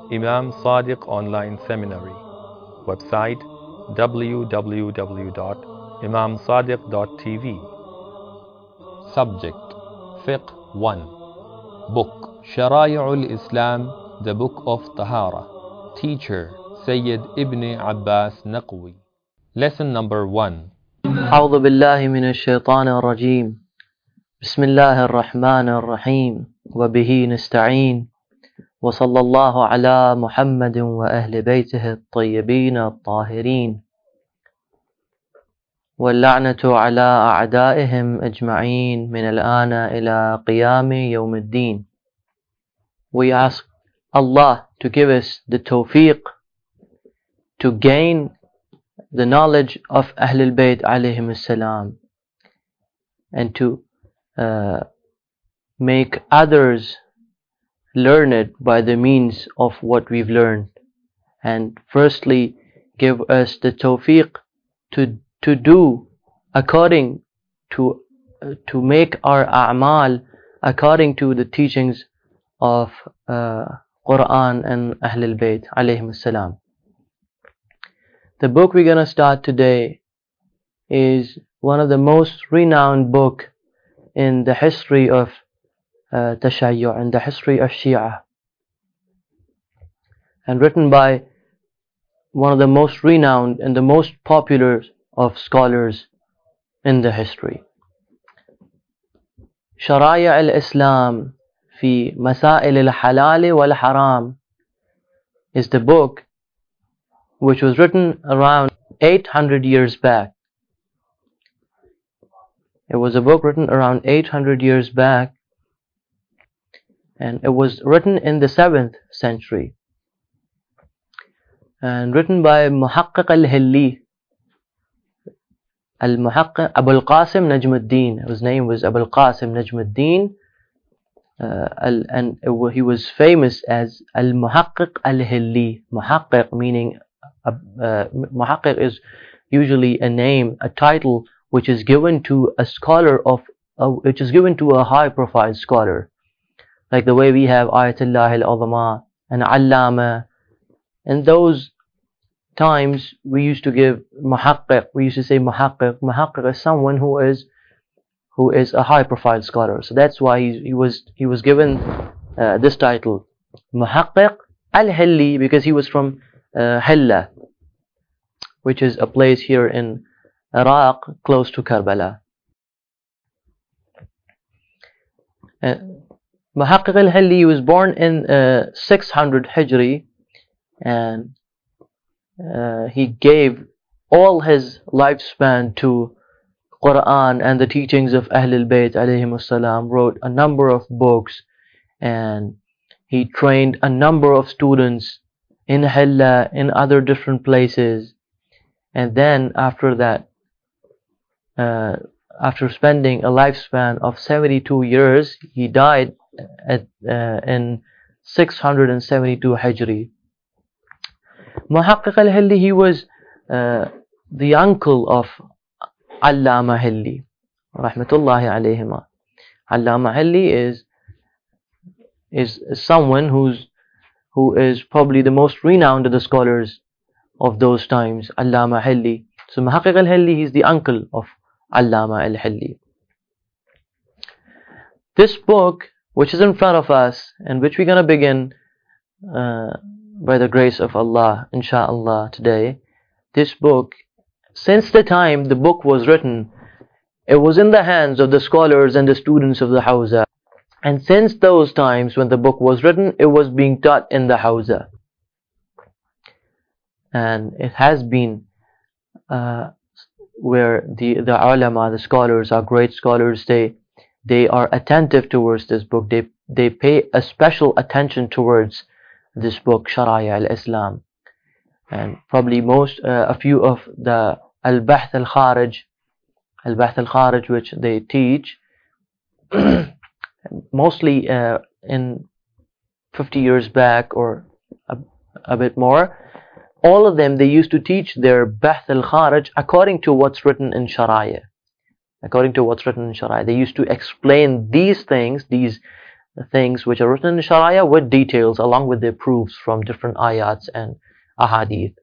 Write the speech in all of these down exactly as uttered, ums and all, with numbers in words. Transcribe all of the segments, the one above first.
Imam Sadiq Online Seminary. Website w w w dot imam sadiq dot t v. Subject Fiqh one. Book Shara'i'ul Islam, the Book of Tahara. Teacher Sayyid Ibn Abbas Naqwi. Lesson number one. أعوذ بالله من الشيطان الرجيم. بسم الله الرحمن الرحيم. وبه نستعين. وصلى الله على محمد وأهل بيته الطيبين الطاهرين. واللعنة على أعدائهم أجمعين من الآن إلى قيام يوم الدين. We ask Allah to give us the tawfiq to gain the knowledge of Ahlul Bayt alayhim salam, and to uh, make others learn it by the means of what we've learned. And firstly, give us the tawfiq to to do according to uh, to make our a'mal according to the teachings of uh, Quran and Ahlul Bayt alayhim salam. The book we're going to start today is one of the most renowned book in the history of uh, Tashayyu', in the history of Shia, and written by one of the most renowned and the most popular of scholars in the history. Shara'i' al-Islam fi Masail al-Halal wal-Haram is the book which was written around eight hundred years back. It was a book written around eight hundred years back, and it was written in the seventh century, and written by Muhaqqiq al-Hilli, al-Muhaqqiq Abu al-Qasim Najmuddin. His name was Abu al-Qasim Najmuddin, uh, al- and it, he was famous as al-Muhaqqiq al-Hilli. Muhaqqiq meaning uh, uh, Muhaqqiq is usually a name, a title which is given to a scholar of, uh, which is given to a high-profile scholar, like the way we have Ayatullah al-Azama and Allama. In those times, we used to give Muhaqqiq. We used to say Muhaqqiq. Muhaqqiq is someone who is who is a high-profile scholar. So that's why he, he was he was given uh, this title, Muhaqqiq al-Hilli, because he was from uh, Hilla, which is a place here in Iraq, close to Karbala. Uh, Muhaqqiq al-Hilli was born in uh, six hundred Hijri, and uh, he gave all his lifespan to Quran and the teachings of Ahlul Bayt alayhim salam, wrote a number of books, and he trained a number of students in Hilla, in other different places. And then after that, uh, after spending a lifespan of seventy-two years, he died at, uh, in six hundred seventy-two Hijri. Muhaqqiq al-Hilli, he was uh, the uncle of Allama Hilli, rahmatullahi alayhima. Allama Hilli is, is someone who's who is probably the most renowned of the scholars of those times, Allama Hilli. So Muhaqqiq al-Hilli, he's the uncle of Allama al-Hilli. This book, which is in front of us, and which we're going to begin uh, by the grace of Allah, inshaAllah, today, this book, since the time the book was written, it was in the hands of the scholars and the students of the Hawza. And since those times when the book was written, it was being taught in the Hawza. And it has been uh, where the, the ulama, the scholars, our great scholars, they they are attentive towards this book. They they pay a special attention towards this book, Shara'i' al-Islam. And probably most, uh, a few of the Al-Bahth al-Kharij, Al-Bahth al-Kharij, which they teach, mostly uh, in fifty years back or a, a bit more, all of them, they used to teach their Bahth al-Kharij according to what's written in Shara'i'. According to what's written in Shara'i'. They used to explain these things, these things which are written in Sharia with details along with their proofs from different ayats and ahadith.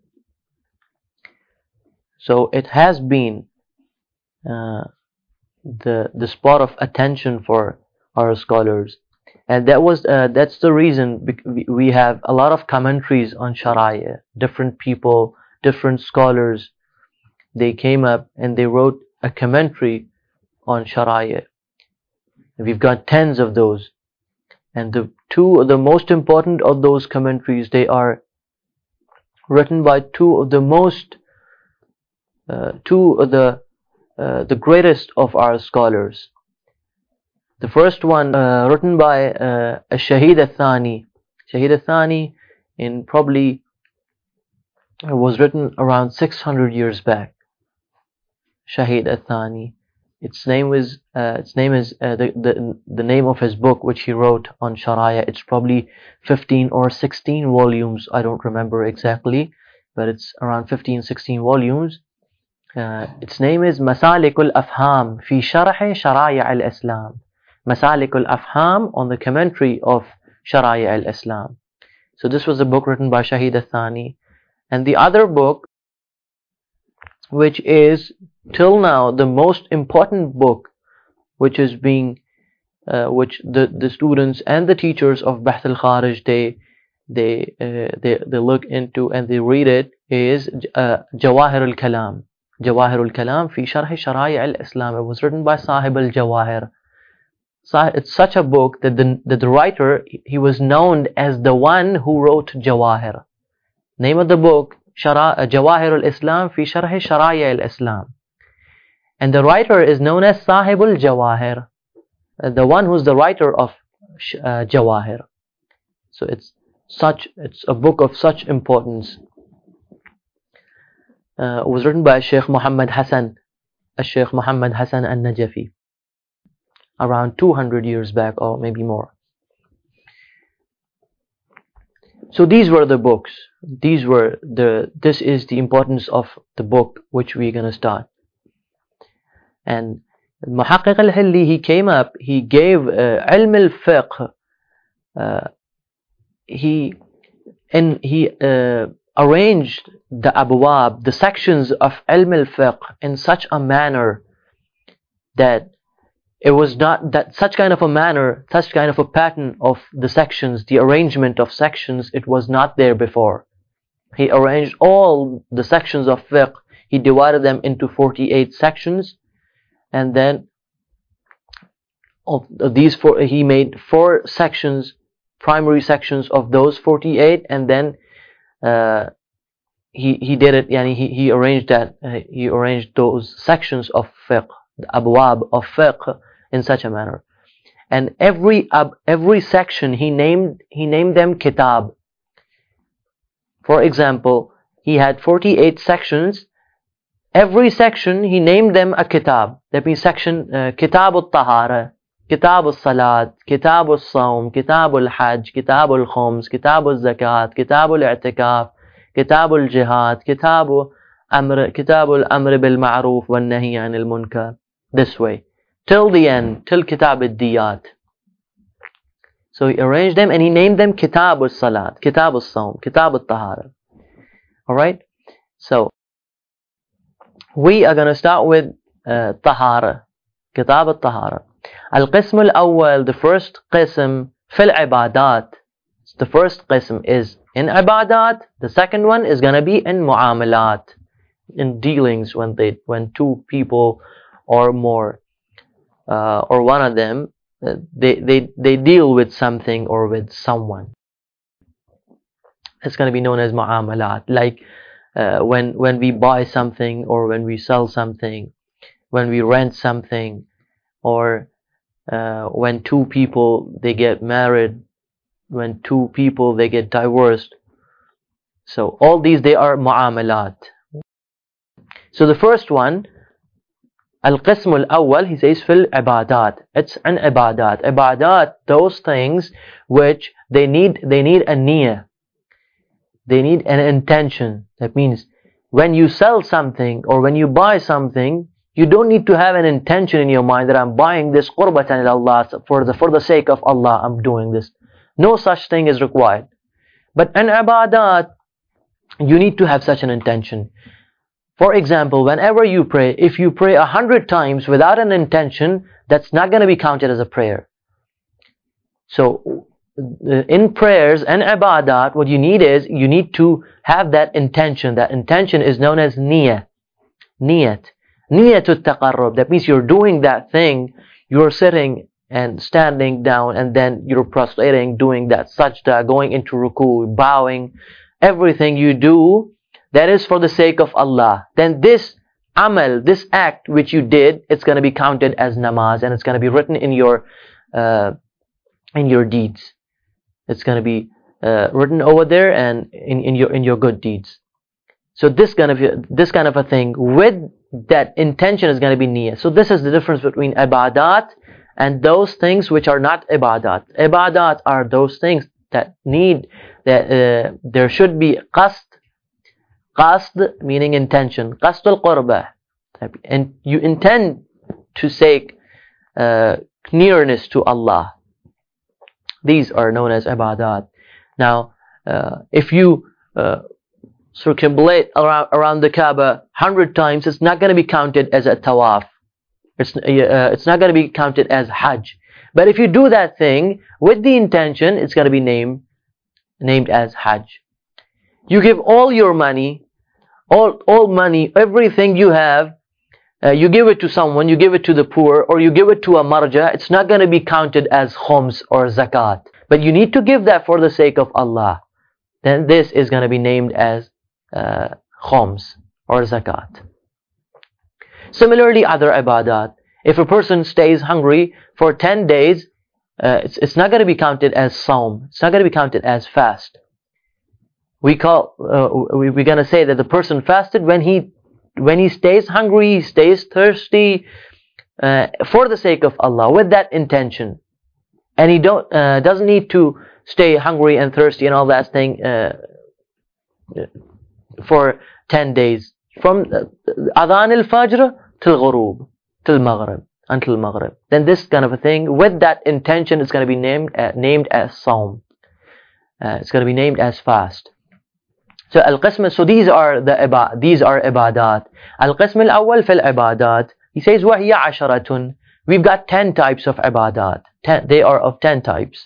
So it has been uh, the the spot of attention for our scholars, and that was uh, that's the reason we have a lot of commentaries on Sharia. Different people, different scholars, they came up and they wrote a commentary on Sharia. We've got tens of those, and the two the most important of those commentaries, they are written by two of the most uh, two of the uh, the greatest of our scholars. The first one uh, written by uh, Shahid al-Thani. Shahid al-Thani in probably uh, was written around six hundred years back. Shahid al-Thani. Its name was uh, its name is uh, the, the the name of his book which he wrote on Sharia. It's probably fifteen or sixteen volumes. I don't remember exactly, but it's around fifteen, sixteen volumes. Uh, its name is Masalik al-Afham fi Sharh Shara'i al-Islam. Masalik al-Afham, on the commentary of Shara'i al-Islam. So this was a book written by Shahid al-Thani. And the other book, which is till now the most important book, which is being uh, which the, the students and the teachers of Bahth al-Kharij they they, uh, they they look into and they read it, is uh, Jawahir al-Kalam. Jawahir al-Kalam fi Sharh Shara'i al-Islam. It was written by Sahib al-Jawahir. It's such a book that the, that the writer, he was known as the one who wrote Jawahir. Name of the book, Shara, uh, Jawahir al-Islam fi Sharh Shara'i al-Islam. And the writer is known as Sahib al-Jawahir, uh, the one who's the writer of uh, Jawahir. So it's such, it's a book of such importance. Uh, it was written by Sheikh Muhammad Hassan, uh, Sheikh Muhammad Hassan al-Najafi, around two hundred years back or maybe more. So these were the books. These were the. This is the importance of the book which we're gonna start. And Muhaqqiq al-Hilli, he came up. He gave uh, ilm al-fiqh. Uh, he and he uh, arranged the abwab, the sections of ilm al-fiqh, in such a manner that it was not that such kind of a manner, such kind of a pattern of the sections, the arrangement of sections, it was not there before. He arranged all the sections of fiqh, he divided them into forty-eight sections, and then of these four, he made four sections, primary sections of those forty-eight, and then uh, he he did it. Yani he he arranged that uh, he arranged those sections of fiqh, the abwab of fiqh, in such a manner, and every uh, every section he named he named them kitab. For example, he had forty-eight sections. Every section he named them a kitab. That means section uh, Kitab al-Tahara, Kitab al-Salat, Kitab al-Sawm, Kitab al-Hajj, Kitab al-Khums, Kitab al-Zakat, Kitab al-I'tikaf, Kitab al-Jihad, Kitab al-Amr, Kitab al-Amr bil-Ma'ruf wal-Nahi anil Munkar. This way, till the end, till Kitab al-Diyat. So he arranged them and he named them Kitab al-Salat, Kitab al-Sawm, Kitab al-Tahara. Alright? So, we are going to start with uh, Tahara, Kitab al-Tahara. Al-Qism al-Awwal, the first qism, fil ibadat. The first qism is in ibadat. The second one is going to be in muamalat, in dealings, when they when two people or more, uh, or one of them, uh, they, they, they deal with something or with someone. It's going to be known as muamalat. Like uh, when, when we buy something, or when we sell something, when we rent something, or uh, when two people, they get married, when two people, they get divorced. So all these, they are muamalat. So the first one, Al-Qism al-Awwal, he says, fil ibadat. It's an ibadat. Ibadat, those things which they need, they need a niyyah. They need an intention. That means when you sell something or when you buy something, You don't need to have an intention in your mind that I'm buying this qurbatan ila Allah, for the, for the sake of Allah I'm doing this. No such thing is required. But an ibadat, you need to have such an intention. For example, whenever you pray, if you pray a hundred times without an intention, that's not going to be counted as a prayer. So, in prayers and ibadat, what you need is, you need to have that intention. That intention is known as niyat. Niyat. Niyatul taqarrub. That means you're doing that thing, you're sitting and standing down, and then you're prostrating, doing that sajda, going into ruku, bowing. Everything you do, that is for the sake of Allah. Then this amal, this act which you did, it's going to be counted as namaz, and it's going to be written in your uh, in your deeds. It's going to be uh, written over there and in, in your in your good deeds. So this kind of this kind of a thing with that intention is going to be niyyah. So this is the difference between ibadat and those things which are not ibadat. Ibadat are those things that need that uh, there should be qasd. Qasd meaning intention. Qasdul qurbah, and you intend to seek uh, nearness to Allah. These are known as ibadat. Now, uh, if you uh, circumambulate around, around the Kaaba hundred times, it's not going to be counted as a tawaf. It's uh, it's not going to be counted as hajj. But if you do that thing with the intention, it's going to be named named as hajj. You give all your money, all all money, everything you have. Uh, you give it to someone, you give it to the poor, or you give it to a marja, it's not going to be counted as khums or zakat. But you need to give that for the sake of Allah. Then this is going to be named as uh, khums or zakat. Similarly, other ibadat. If a person stays hungry for ten days, uh, it's, it's not going to be counted as sawm. It's not going to be counted as fast. We call, uh, we, we're going to say that the person fasted when he When he stays hungry, he stays thirsty uh, for the sake of Allah, with that intention, and he don't uh, doesn't need to stay hungry and thirsty and all that thing uh, for ten days, from adhan al-fajr till ghurub, till maghrib, until maghrib. Then this kind of a thing with that intention is going to be named uh, named as sawm. Uh, it's going to be named as fast. So al-qism, so these are the iba, these are ibadat. Al-qism al-awwal fil ibadat. He says وَهِيَ عَشَرَةٌ. We've got ten types of ibadat. Ten, they are of ten types.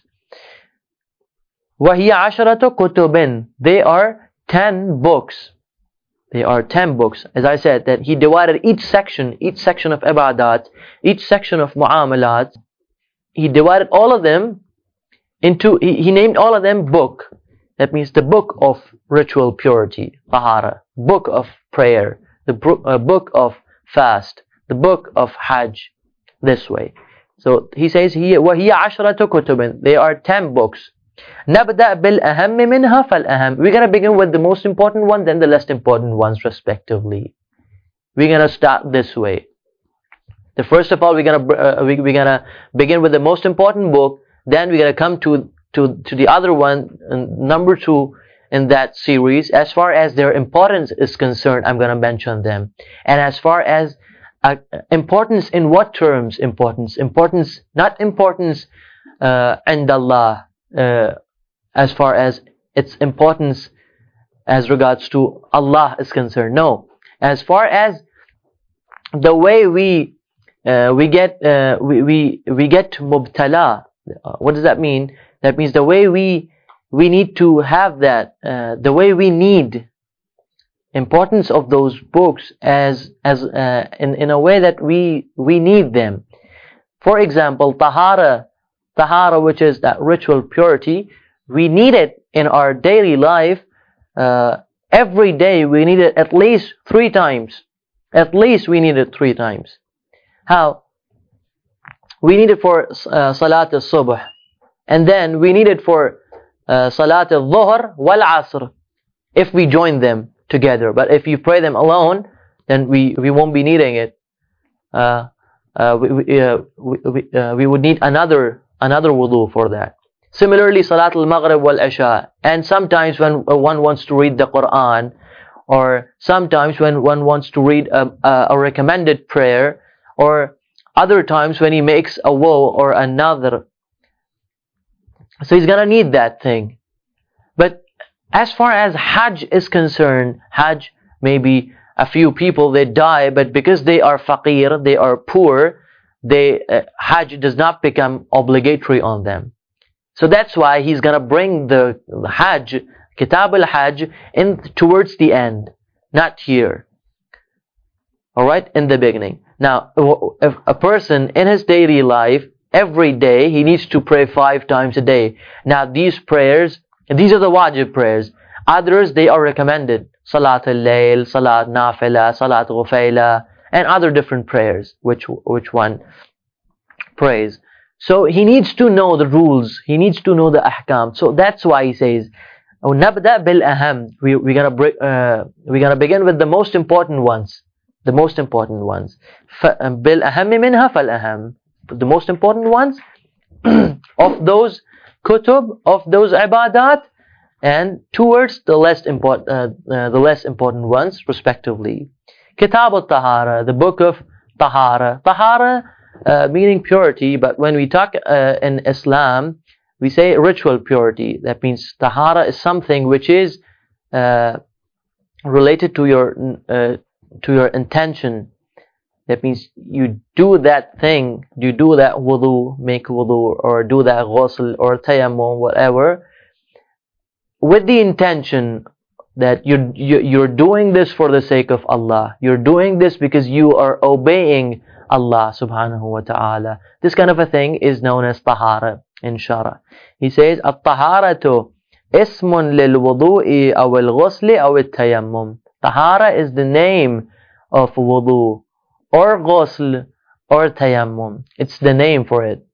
وَهِيَ عَشَرَةُ كُتُبٍ. They are ten books. They are ten books. As I said, that he divided each section, each section of ibadat, each section of mu'amalat. He divided all of them into, he, he named all of them book. That means the book of ritual purity, tahara, book of prayer, the uh, book of fast, the book of hajj, this way. So he says, وَهِيَ عَشْرَةُ كُتُبٍ. They are ten books. نَبْدَأْ بِالْأَهَمِّ مِنْهَا فَالْأَهَمِّ. We're going to begin with the most important one, then the less important ones respectively. We're going to start this way. The first of all, we're going to uh, we, we're going to begin with the most important book, then we're going to come to To, to the other one, number two in that series. As far as their importance is concerned, I'm going to mention them. And as far as uh, importance, in what terms importance? Importance, not importance uh, and Allah, uh, as far as its importance as regards to Allah is concerned. No. As far as the way we uh, we get uh, we, we we get mubtala. Uh, what does that mean? That means the way we we need to have that, uh, the way we need importance of those books as as uh, in in a way that we we need them. For example, tahara, tahara, which is that ritual purity, we need it in our daily life. Uh, every day we need it at least three times. At least we need it three times. How? We need it for uh, salat al-subh. And then we need it for uh, Salat al-Dhuhr wal-Asr, if we join them together. But if you pray them alone, then we, we won't be needing it. Uh, uh, we we, uh, we, we, uh, we would need another another wudu for that. Similarly, Salat al-Maghrib wal-Isha. And sometimes when one wants to read the Quran, or sometimes when one wants to read a, a, a recommended prayer, or other times when he makes a woe or another. So he's gonna need that thing. But as far as Hajj is concerned, Hajj, maybe a few people, they die, but because they are faqir, they are poor, they uh, Hajj does not become obligatory on them. So that's why he's gonna bring the, the Hajj, Kitab al-Hajj, in towards the end, not here. Alright, in the beginning. Now, if a person in his daily life, every day, he needs to pray five times a day. Now, these prayers, these are the wajib prayers. Others, they are recommended. Salat al-Layl, Salat Nafila, Salat Ghufayla, and other different prayers, which, which one prays. So, he needs to know the rules. He needs to know the ahkam. So, that's why he says, نَبْدَأْ بِالْأَهَمِ we, we're gonna, uh, we're gonna begin with the most important ones. The most important ones. بِالْأَهَمِ مِنْهَا فَالْأَهَمِ the most important ones of those kutub, of those ibadat, and towards the less important, uh, uh, the less important ones, respectively. Kitab al-Tahara, the book of Tahara. Tahara uh, meaning purity, but when we talk uh, in Islam, we say ritual purity. That means Tahara is something which is uh, related to your uh, to your intention. That means you do that thing, you do that wudu, make wudu, or do that ghusl or tayammum, whatever, with the intention that you're, you're doing this for the sake of Allah. You're doing this because you are obeying Allah subhanahu wa ta'ala. This kind of a thing is known as tahara in Shara. He says, At-taharatu ismun lil wudu'i aw al-ghusli aw al-tayammum. Tahara is the name of wudu, or ghusl, or tayammum. It's the name for it.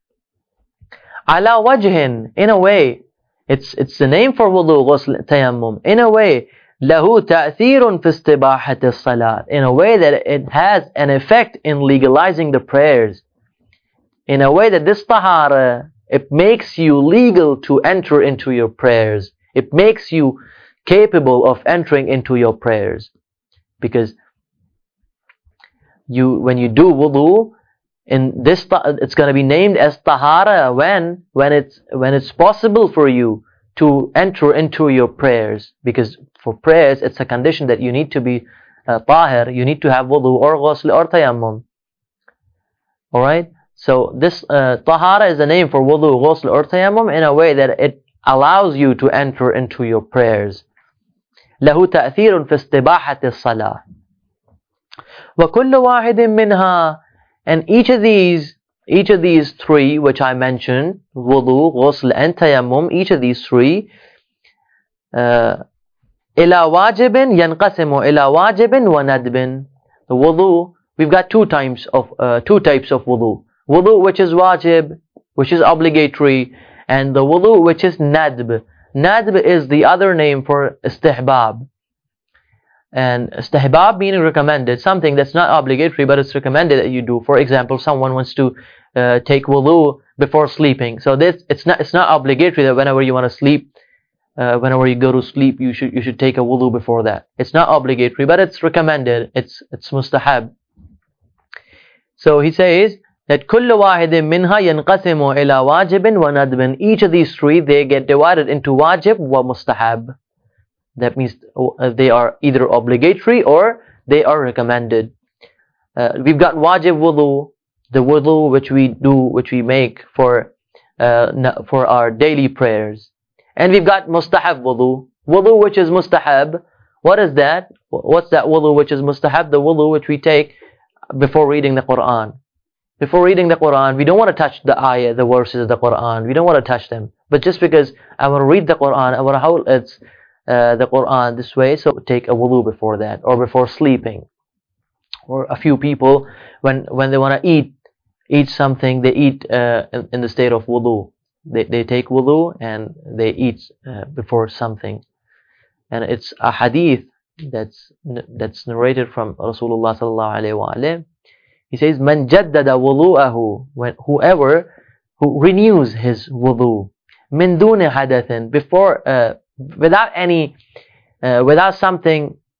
Ala wajhin, in a way, it's it's the name for wudu, ghusl, tayammum. In a way, lahu ta'thirun fi istibahati as-salat. In a way that it has an effect in legalizing the prayers. In a way that this tahara, it makes you legal to enter into your prayers. It makes you capable of entering into your prayers. Because You, when you do wudu, in this, it's going to be named as tahara when, when it's, when it's possible for you to enter into your prayers. Because for prayers, it's a condition that you need to be uh, tahir, you need to have wudu or ghusl or tayammum. Alright? So this uh, tahara is the name for wudu, ghusl or tayammum in a way that it allows you to enter into your prayers. له تأثير في استباحة الصلاة. وَكُلُّ وَاحِدٍ مِّنْهَا, and each of these, each of these three which I mentioned, wudu, ghusl and tayammum, each of these three, uh, إِلَى وَاجِبٍ يَنْقَسِمُ إِلَى وَاجِبٍ وَنَدْبٍ. The wudu, we've got two types of uh, two types of wudu. Wudu which is wajib, which is obligatory, and the wudu which is nadb. Nadb is the other name for istihbab. And istihbab meaning recommended, something that's not obligatory but it's recommended that you do. For example, someone wants to uh, take wudu before sleeping. So this, it's not it's not obligatory that whenever you want to sleep, uh, whenever you go to sleep, you should you should take a wudu before that. It's not obligatory, but it's recommended. It's it's mustahab. So he says that كل واحد منها ينقسم إلى واجب وندب. Each of these three, they get divided into wajib wa mustahab. That means they are either obligatory or they are recommended. Uh, we've got wajib wudu, the wudu which we do, which we make for uh, for our daily prayers. And we've got mustahab wudu, wudu which is mustahab. What is that? What's that wudu which is mustahab? The wudu which we take before reading the Quran. Before reading the Quran, we don't want to touch the ayah, the verses of the Quran. We don't want to touch them. But just because I want to read the Quran, I want to hold it's Uh, the Quran this way, so take a wudu before that, or before sleeping. Or a few people, when when they want to eat eat something, they eat uh, in, in the state of wudu. They they take wudu and they eat uh, before something. And it's a hadith that's that's narrated from Rasulullah sallallahu alaihi wasallam. He says, "Man jaddada wudu'ahu," when whoever who renews his wudu, min duni hadathin, before uh, without any, uh, without something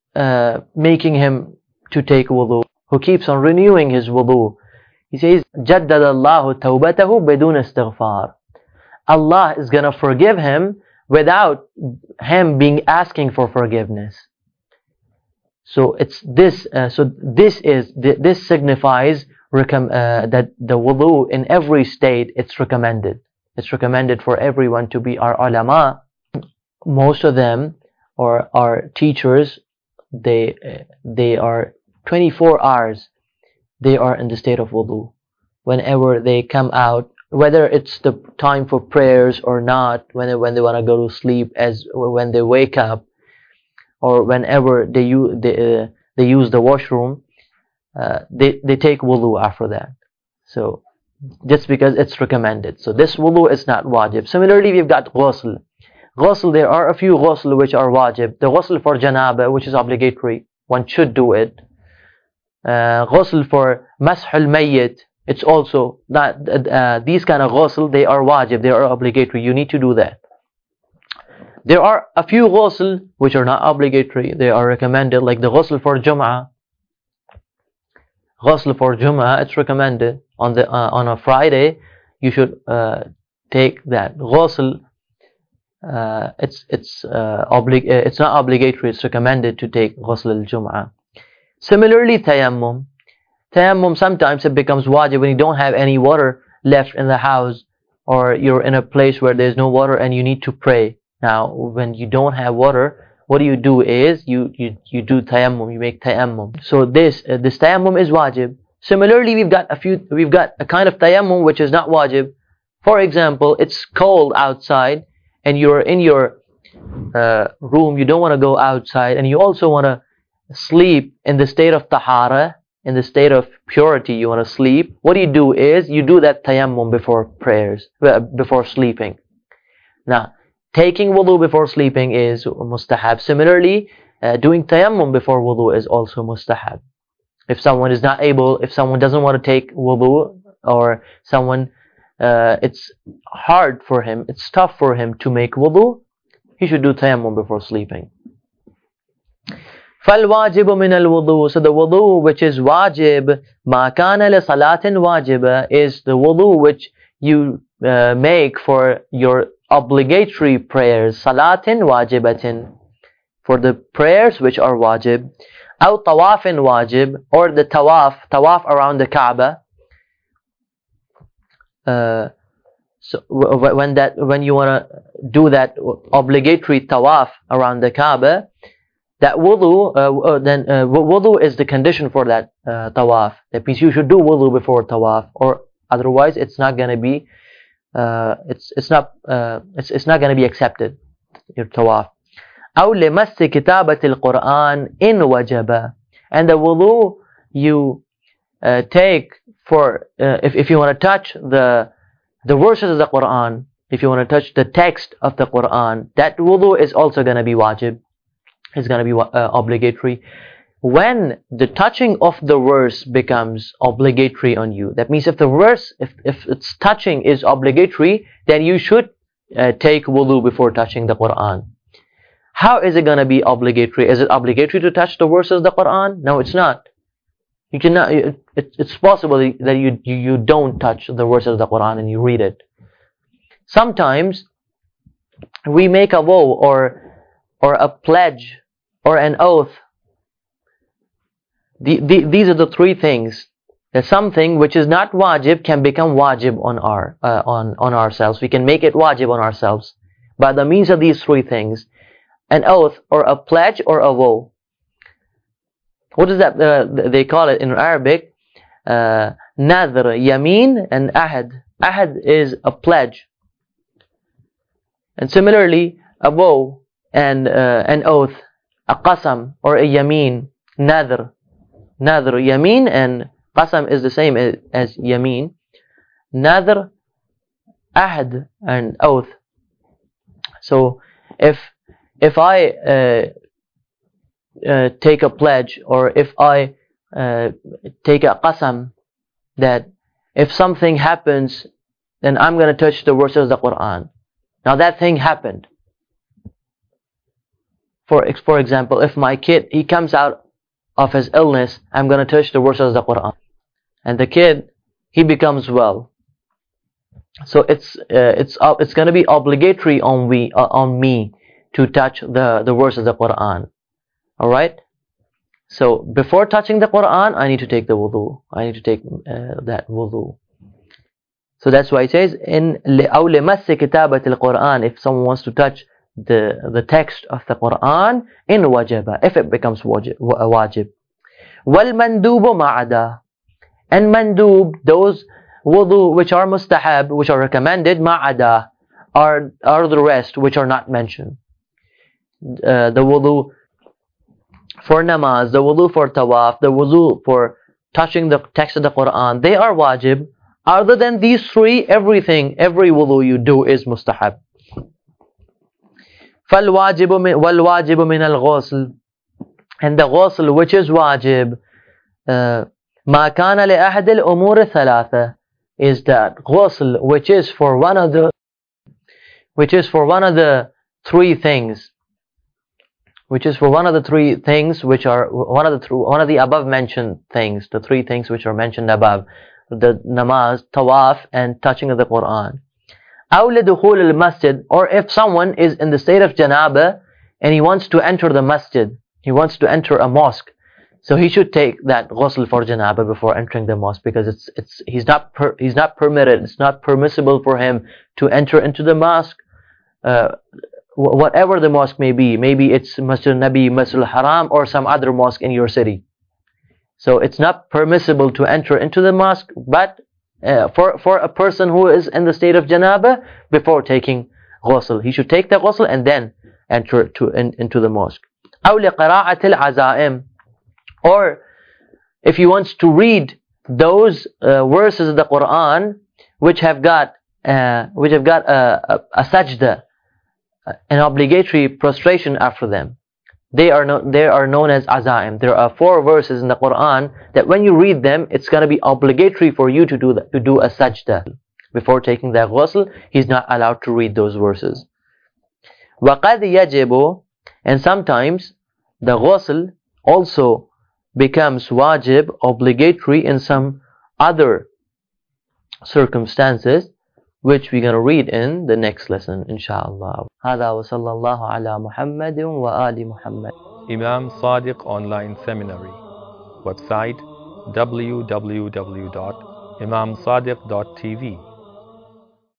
uh, making him to take wudu, who keeps on renewing his wudu. He says, جَدَّدَ اللَّهُ تَوْبَتَهُ بِدُونَ اسْتِغْفَارٍ. Allah is going to forgive him without him being asking for forgiveness. So it's this. Uh, so this is this signifies recom uh, that the wudu in every state, it's recommended. It's recommended for everyone to be our ulama. Most of them, or our teachers, they uh, they are twenty-four hours. They are in the state of wudu. Whenever they come out, whether it's the time for prayers or not, when they, when they want to go to sleep, as when they wake up, or whenever they use they, uh, they use the washroom, uh, they they take wudu after that. So just because it's recommended. So this wudu is not wajib. Similarly, we've got ghusl. Ghusl, there are a few ghusl which are wajib. The ghusl for janaba, which is obligatory, one should do it. Uh, ghusl for mashul mayyit, it's also not, uh, these kind of ghusl, they are wajib, they are obligatory, you need to do that. There are a few ghusl which are not obligatory, they are recommended, like the ghusl for Jum'ah. Ghusl for Jum'ah, it's recommended. On the uh, on a Friday, you should uh, take that ghusl. Uh, it's it's uh, oblig it's not obligatory, it's recommended to take ghusl al-Jum'ah. Similarly, tayammum. Tayammum, sometimes it becomes wajib when you don't have any water left in the house, or you're in a place where there's no water and you need to pray. Now, when you don't have water, what do you do is, you, you, you do tayammum, you make tayammum. So this, uh, this tayammum is wajib. Similarly, we've got a few, we've got a kind of tayammum which is not wajib. For example, it's cold outside and you're in your uh, room, you don't want to go outside, and you also want to sleep in the state of tahara, in the state of purity, you want to sleep. What do you do is, you do that tayammum before prayers, before sleeping. Now, taking wudu before sleeping is mustahab. Similarly, uh, doing tayammum before wudu is also mustahab. If someone is not able, if someone doesn't want to take wudu, or someone, uh, it's hard for him, it's tough for him to make wudu, he should do tayammum before sleeping. فَالْوَاجِبُ مِنَ الْوُضُوءِ. So the wudu which is wajib, مَا كَانَ لِصَلَاةٍ وَاجِبَةٍ, is the wudu which you uh, make for your obligatory prayers, salatin wajibatin, for the prayers which are wajib, أو طواف wajib, or the tawaf, tawaf around the Kaaba. Uh, so when that, when you want to do that obligatory tawaf around the Kaaba, that wudu, uh, then uh, wudu is the condition for that uh, tawaf. That means you should do wudu before tawaf, or otherwise it's not going to be, uh, it's it's not uh, it's it's not going to be accepted, your tawaf. أو لمس كتابة القرآن إن وجب. And the wudu you uh, take for uh, if if you want to touch the the verses of the Quran, if you want to touch the text of the Quran, that wudu is also going to be wajib. It's going to be uh, obligatory. When the touching of the verse becomes obligatory on you, that means if the verse, if, if its touching is obligatory, then you should uh, take wudu before touching the Quran. How is it going to be obligatory? Is it obligatory to touch the verses of the Quran? No, it's not. You cannot. It, it's possible that you, you you don't touch the verses of the Quran and you read it. Sometimes we make a vow or or a pledge or an oath. The, the, these are the three things. That something which is not wajib can become wajib on our uh, on on ourselves. We can make it wajib on ourselves by the means of these three things: an oath, or a pledge, or a vow. What is that? Uh, they call it in Arabic, uh, nadr, yameen, and ahad. Ahad is a pledge, and similarly a vow and uh, an oath, a qasam or a yameen, nadr. Nadr, yameen, and qasam is the same as, as yameen. Nadr, ahad, and oath. So if if I uh, uh, take a pledge, or if I uh, take a qasam, that if something happens, then I'm going to touch the verses of the Quran. Now that thing happened. For, for example, if my kid, he comes out of his illness, I'm going to touch the verses of the Quran. And the kid, he becomes well. So it's uh, it's uh, it's going to be obligatory on we uh, on me to touch the the verses of the Quran. All right. So before touching the Quran, I need to take the wudu. I need to take uh, that wudu. So that's why it says in أو لمس كتابة القرآن. If someone wants to touch the the text of the Quran, in wajaba, if it becomes wajib. wajib. والمندوب معدا. And mandub, those wudu which are mustahab, which are recommended, ma'ada, are, are the rest which are not mentioned. Uh, the wudu for namaz, the wudu for tawaf, the wudu for touching the text of the Quran, they are wajib. Other than these three, everything, every wudu you do is mustahab. فَالْوَاجِبُ وَالْوَاجِبُ مِنَ الْغُسْلِ. And the ghusl which is wajib, uh, ما كان لأحد الأمور الثلاثة, is that ghusl which is for one of the which is for one of the three things, which is for one of the three things which are one of the th one of the above mentioned things, the three things which are mentioned above, the namaz, tawaf, and touching of the Quran. أو لدخول المسجد, or if someone is in the state of janaba and he wants to enter the masjid, he wants to enter a mosque. So he should take that ghusl for janaba before entering the mosque, because it's it's he's not per, he's not permitted, it's not permissible for him to enter into the mosque, uh, whatever the mosque may be. Maybe it's Masjid Nabi, Masjid Haram, or some other mosque in your city. So it's not permissible to enter into the mosque, but uh, for for a person who is in the state of janaba, before taking ghusl, he should take the ghusl and then enter to in, into the mosque. أو لقراءة العزائم. Or if he wants to read those uh, verses of the Quran which have got uh, which have got a, a, a sajda, an obligatory prostration after them, they are no, they are known as azaim. There are four verses in the Quran that when you read them, it's going to be obligatory for you to do that, to do a sajda before taking that ghusl. He's not allowed to read those verses. وَقَدْ يَجِبُ. And sometimes the ghusl also becomes wajib, obligatory, in some other circumstances, which we're going to read in the next lesson, inshallah. هذا وصلى الله على محمد وآل محمد. Imam Sadiq Online Seminary. Website w w w dot imam sadiq dot t v.